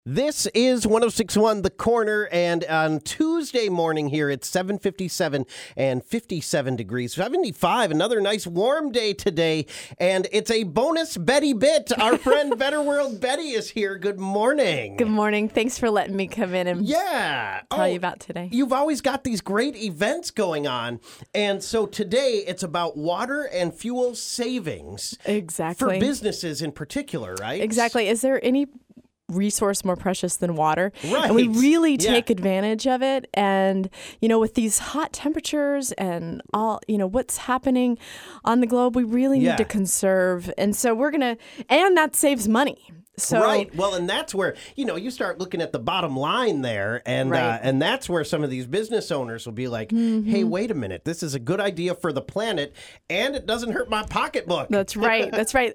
This is 106.1 The Corner, and on Tuesday morning here, it's 7:57 and 57 degrees, 75, another nice warm day today, and it's a bonus Betty bit. Our friend Better World Betty is here. Good morning. Good morning. Thanks for letting me come in and tell you about today. You've always got these great events going on, and so today it's about water and fuel savings. Exactly. For businesses in particular, right? Exactly. Is there any resource more precious than water? Right. And we really take advantage of it. And, with these hot temperatures and all, what's happening on the globe, we really need to conserve. And so and that saves money. So, right. Well, and that's where, you start looking at the bottom line there. And and that's where some of these business owners will be like, hey, wait a minute. This is a good idea for the planet, and it doesn't hurt my pocketbook. That's right. That's right.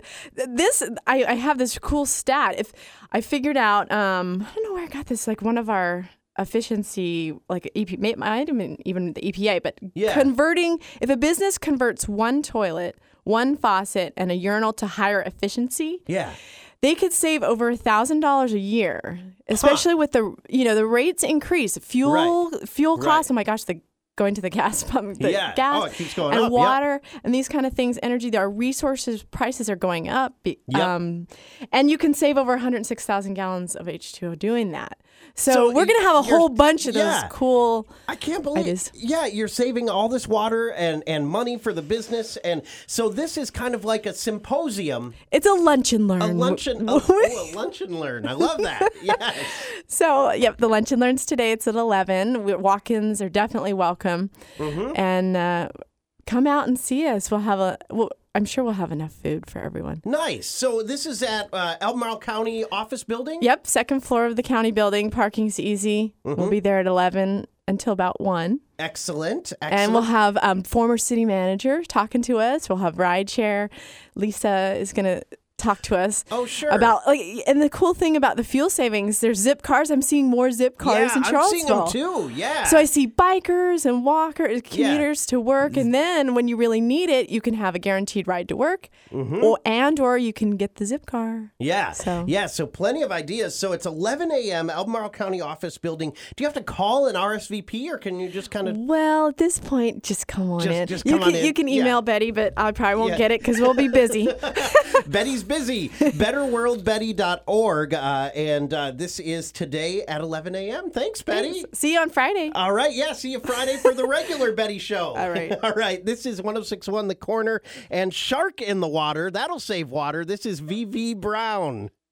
I have this cool stat. If I figured out, I don't know where I got this, like one of our efficiency, like EPA, might have been even the EPA, but if a business converts one toilet, one faucet, and a urinal to higher efficiency, they could save over $1,000 a year, especially with the rates increase, fuel costs. Oh my gosh, going to the gas pump, gas it keeps going and up. water and these kind of things, energy. Our resources prices are going up, and you can save over 106,000 gallons of H2O doing that. So we're going to have a whole bunch of those cool I can't believe ideas. Yeah, you're saving all this water and money for the business. And so this is kind of like a symposium. It's a lunch and learn. A lunch and learn. I love that. Yes. So, the lunch and learns today. It's at 11. Walk-ins are definitely welcome. And come out and see us. I'm sure we'll have enough food for everyone. Nice. So this is at Albemarle County Office Building? Yep, second floor of the county building. Parking's easy. We'll be there at 11 until about 1. Excellent. And we'll have former city manager talking to us. We'll have rideshare. Lisa is going to talk to us about and the cool thing about the fuel savings, there's zip cars. I'm seeing more zip cars in Charlottesville. I'm seeing them too. Yeah. So I see bikers and walkers, commuters to work, and then when you really need it, you can have a guaranteed ride to work, or you can get the zip car. Yeah. So plenty of ideas. So it's 11 a.m. Albemarle County Office Building. Do you have to call an RSVP, or can you just kind of? Well, at this point, just come on in. Just come on in. You can email Betty, but I probably won't get it because we'll be busy. Betty's busy. BetterWorldBetty.org. And this is today at 11 a.m. Thanks, Betty. Thanks. See you on Friday. All right. Yeah, see you Friday for the regular Betty show. All right. All right. This is 106.1 The Corner and Shark in the Water. That'll save water. This is VV Brown.